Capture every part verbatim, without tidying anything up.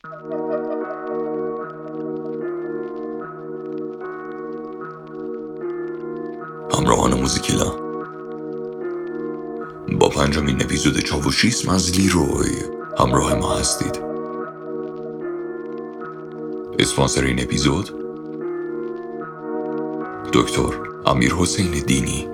همراهان موزیکیلا، با پنجمین اپیزود چاوشیسم از لیروی همراه ما هستید. اسپانسر این اپیزود دکتر امیرحسین دینی.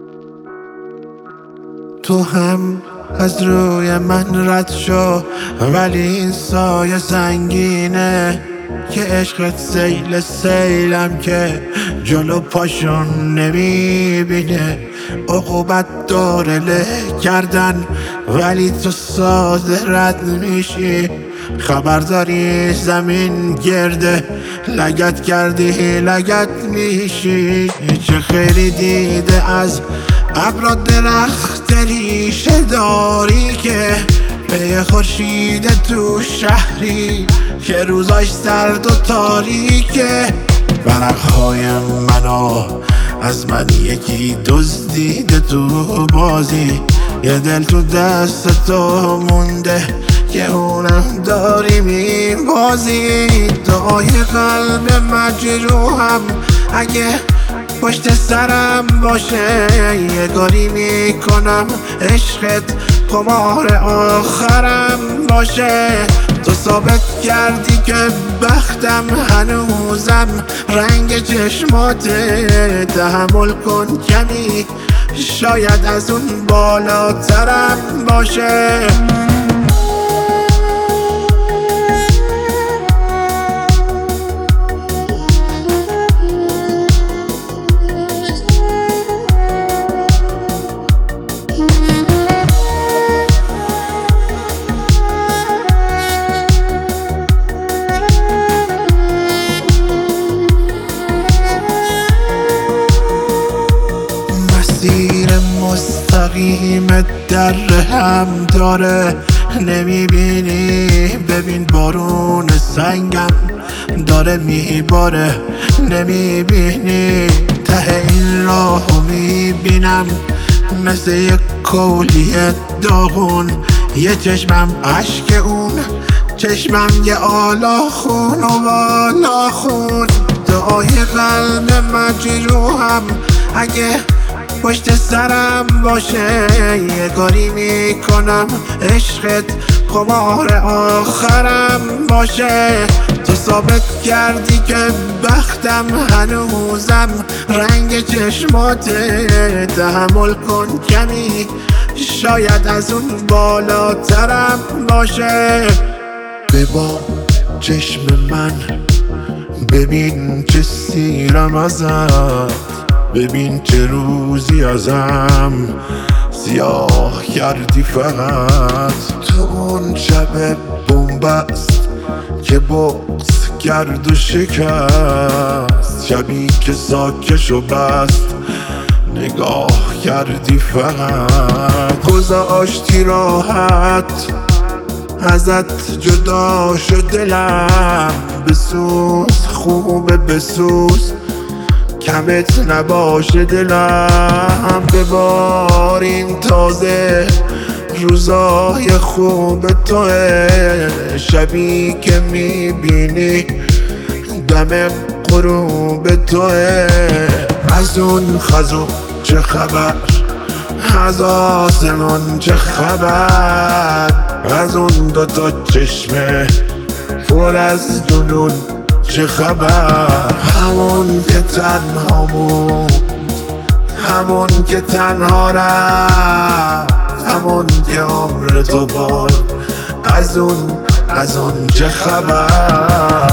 تو هم از روی من رد شو، ولی این سایه سنگینه که عشقت سیل سیلم که جلو پاشون نمیبینه. عقوبت داره له کردن ولی تو ساده رد میشی. خبرداری زمین گرده لگت کردی لگت میشی. چه خیلی دیده از ابر درخت ریشه داری که پی خورشید تو شهری که روزاش سرد و تاریکه. ورقهای منو از من یکی دزدیده تو بازی، یه دل تو دست تو مونده که اونم داری میبازی. دعای قلب مجروحم اگه پشت سرم باشه، یه کاری میکنم عشقت قمار آخرم باشه. تو ثابت کردی که بختم هنوزم رنگ چشماته. تحمل کن کمی شاید از اون بالاترم باشه. مسیر مستقیم در هم داره نمیبینی؟ ببین بارون سنگم داره میباره نمیبینی؟ ته این راهو میبینم مثل یک کولیه داغون، یه چشمم عشق اون چشمم یه آلا خون و بالا خون. دعای قلب مجروحم اگه پشت سرم باشه، یه کاری میکنم عشقت قمار آخرم باشه. تو ثابت کردی که بختم هنوزم رنگ چشماته. تحمل کن کمی شاید از اون بالاترم باشه. ببا چشم من ببین چه سیرم ازت، ببین چه روزی ازم سیاه کردی فقط. تو اون شب بومبست که بغض کرد و شکست، شبی که ساکشو بست نگاه کردی فقط. گذاشتی راحت ازت جدا شد دلم، بسوز خوبه بسوز کمت نباشه دلم. ببار این تازه روزای خوب توه، شبی که میبینی دم غروب توه. از اون خزو چه خبر، از آسمان چه خبر، از اون دوتا چشمه پر از جنون چه خبر. همون که تنها بود، همون که تنها رفت، همون که عمر تو بود، از اون از اون چه خبر.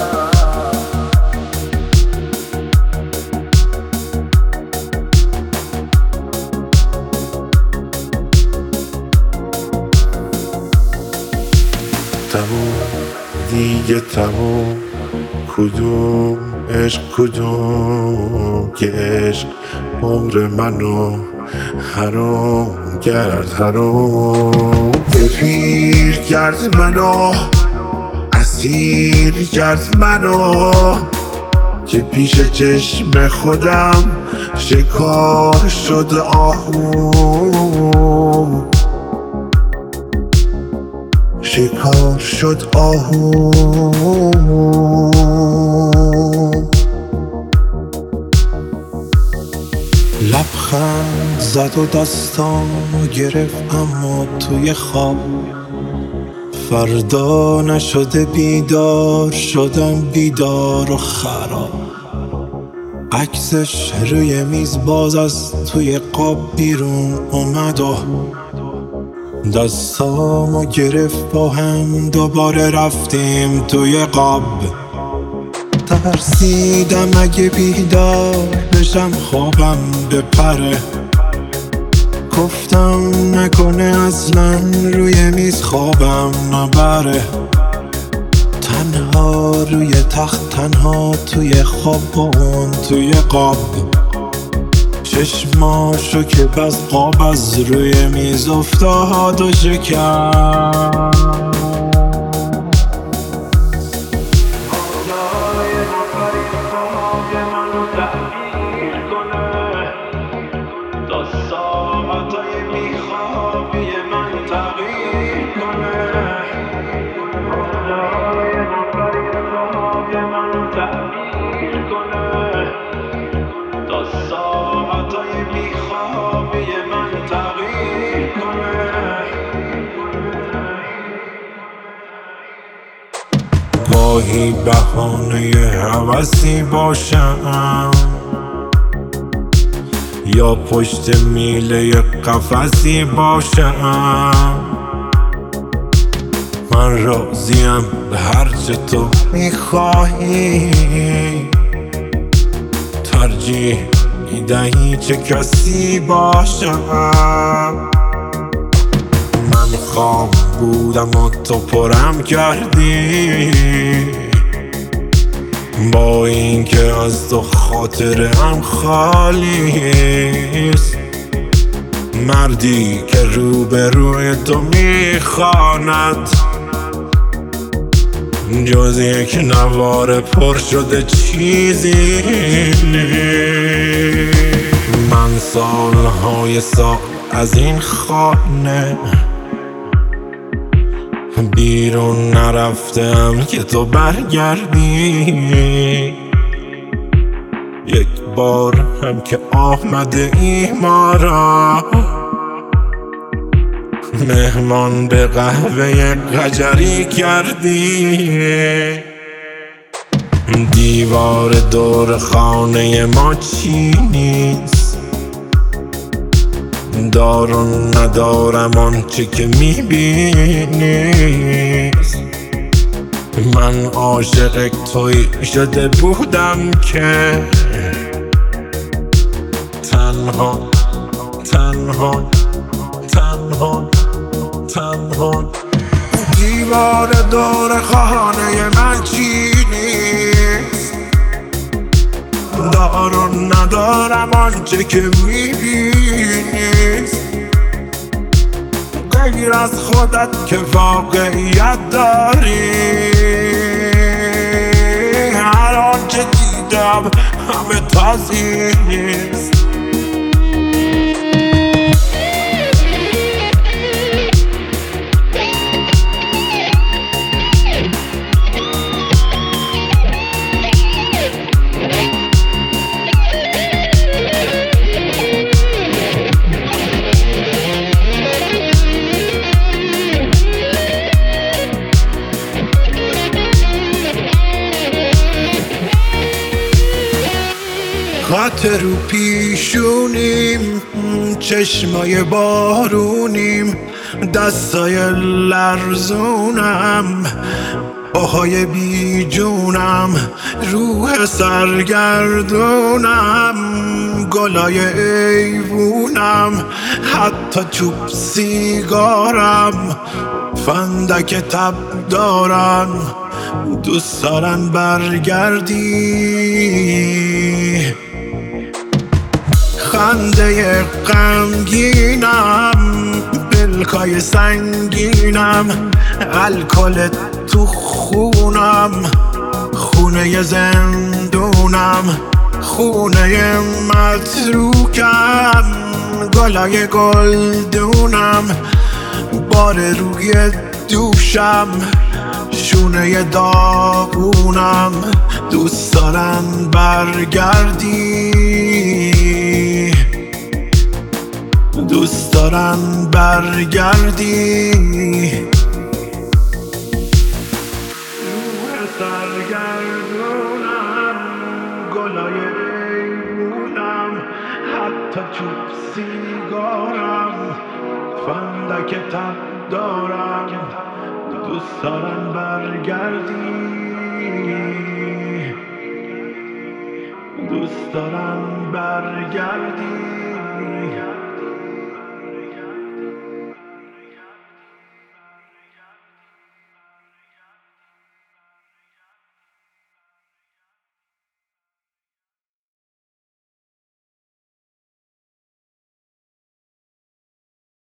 تموم دیگه تموم، کدوم عشق کدوم که عشق عمر منو حرام کرد حرام. پیر کرد منو اسیر کرد منو که پیش چشم خودم شکار شد آهو. شکار شد آهو، لبخند زد و دستامو گرفت اما توی خواب. فردا نشده بیدار شدم، بیدار و خراب. عکسش روی میز باز از توی قاب بیرون اومد و دستامو گرفت با هم دوباره رفتیم توی قاب. ترسیدم اگه بیدار بشم خوابم بپره، گفتم نکنه اصلا روی میز خوابم نبره. تنها روی تخت، تنها توی خواب و اون توی قاب. چشماشو که بس قاب از روی میز افتاد و شکم. گاهی بهانه هوسی باشم یا پشت میله قفسی باشم. من راضیم به هرچه تو میخواهی، ترجیح میدهی چه کسی باشم. من خام بودم و تو پرم کردی، با اینکه از تو خاطرم خالیست. مردی که روبروی تو میخواند جز یک نوار پر شده چیزی نیست. من سالهای سال از این خانه بیرون نرفتم که تو برگردی. یک بار هم که آمده ای ما را مهمان به قهوه قجری کردی. دیوار دور خانه ما چی نیست، دارم ندارم آنچه که میبینیست. من عاشق توی شده بودم که تنها تنها تنها تنها دیوار دور خانه من چی نیست، دارم ندارم آنچه که میبینیست. غیر از خودت که واقعیت داری، هر آنچه دیدم همه تازی نیست. خط رو پیشونیم، چشمای بارونیم، دستای لرزونم، آهای بی جونم، روح سرگردونم، گلای ایوونم، حتی چوب سیگارم، فندک تب دارم، دوست دارن برگردی. خنده غمگینم، پلکای سنگینم، الکل تو خونم، خونه زندونم، خونه متروکم، گلای گلدونم، بار روی دوشم، شونه داغونم، دوست دارم برگردی، دوست دارم برگردی. روح سرگردونم، گلای ایمونم، حتی چوب سیگارم، فندک تب دارم، دوست دارم برگردی، دوست دارم برگردی.